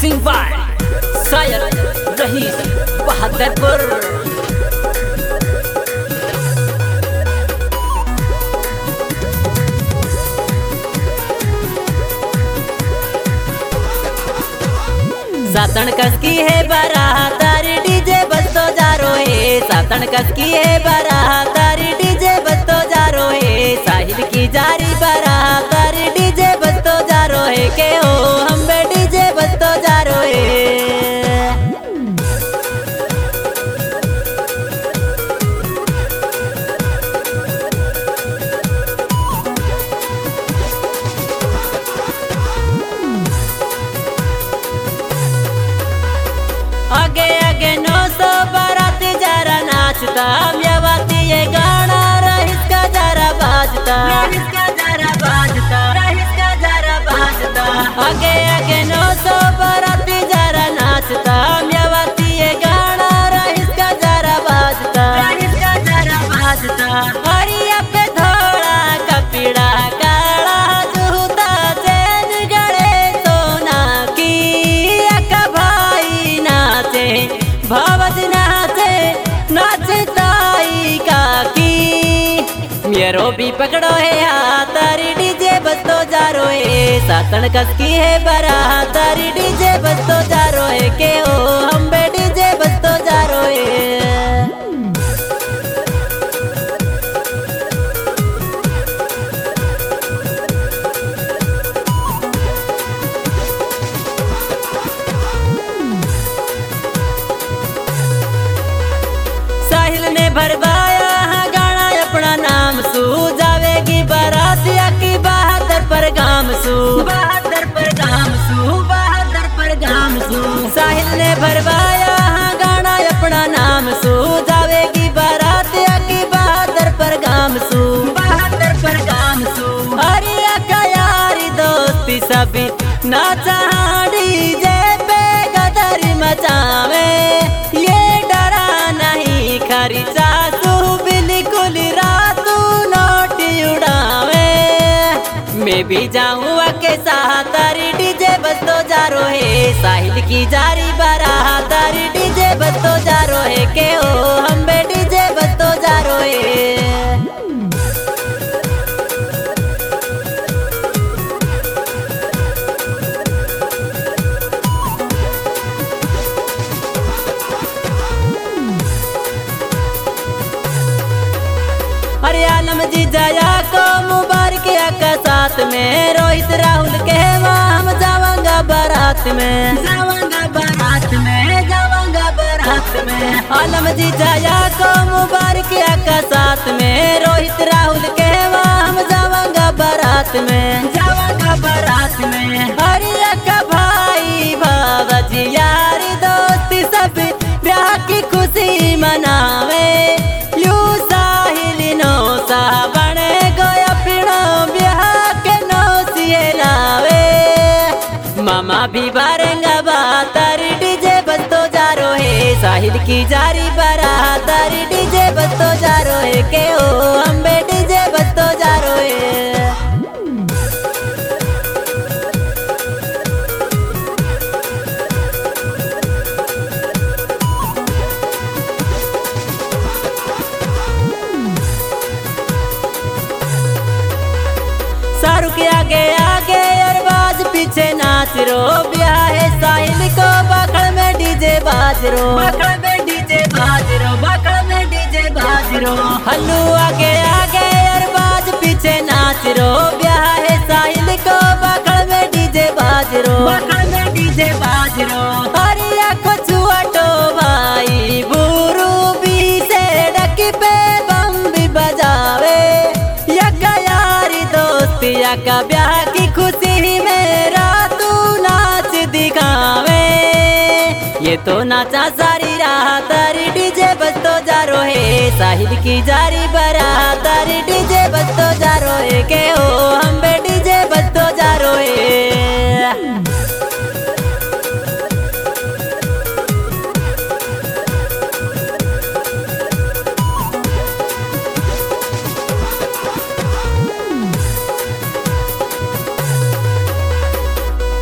Mixing by शायर रहीस बहादुरपुर। सातन कस की है बारात डीजे बजतो जा रोए, सातन कस की है बारात डीजे बजतो जा रोए, साहिल की जारी बारात डीजे बजतो जा रोए के हो हम बे डीजे बजतो जा रोए। आगे आगे 900 बाराती जरा नाचता, म्यावाती ये गाना रहीस का जरा बाजता, रहीस का जरा बाजता, रहीस का जरा बाजता। आगे आगे 900 बाराती जरा नाचता, म्यावाती ये गाना रहीस का जरा बाजता, रहीस का जरा बाजता। हरिया पे धोड़ा कपड़ा काला जूता चैन गड़े सोना की अका भाई नाचे भावज नाचे नाचे ताई काकी। मेरो भी पकड़ो है हाथ डीजे बजतो जा रोए, सातन कस की है बारात डीजे बजतो जा रोए के ओ हम बे डीजे बजतो जा रोए। साहिल ने भरवाया गाना अपना नाम सू, जावेगी बारातिया की बहादुर पर गाम सू, बहादुर पर गाम सू, बहादुर पर गाम सू। साहिल ने भरवाया गाना अपना नाम सू, जावेगी बारातिया की बहादुर पर गाम सू, बहादुर पर गाम सू। हरिया का यारी दोस्ती सभी नाचा डीजे पे गदर मचावे, ये डरा नहीं खर्चा तू बिल्कुल रातू नोट उड़ावे। मैं भी जाऊँ के साथ डीजे बजतो जा रोए, साहिल की जारी बारात डीजे बजतो जा रोए के हो हम बे डीजे बजतो जा रोए। अरे आलम जी जया को मुबारक का साथ में, रोहित राहुल के वहाँ हम जावांगा बारात में, जावांगा बारात में, जावांगा बारात में। आलम जी जया को मुबारक का साथ में, रोहित राहुल के वहाँ हम जावांगा बारात में, जावांगा बारात में। हरिया का भाई भावजी यारी दोस्ती सब ब्याह की खुशी मनावे, यू साहिल नो सा बने गोया पिणो ब्याह के नो सिए लावे। मामा भी बारेंगा बातारी डीजे बजतो जा रोए, साहिल की जारी बारात डीजे बजतो जा रोए के ओ हम बे डीजे बजतो जा रोए। शाहरुख के आगे आगे अरबाज पीछे नाच रो, ब्याह है साहिल को बखड़ में डीजे बाज रो, बखड़ में डीजे बाज रो, बखड़ में डीजे बाज रो। हल्लू आगे आगे अरबाज पीछे नाच रो, ब्याह है साहिल को बखड़ में डीजे बाज रो, बखड़ में डीजे बाज रो। हरिया को छुआटो भाई बुरू भी से डकी पे बम भी बजावे, यका यारी दोस्तिया का ब्याह की खुशी में रातू नाच दिखावे। ये तो नाचा सारी रात डीजे बजतो जा रोए, साहिल की जारी बारात डीजे बजतो जा रोए के हो हम बे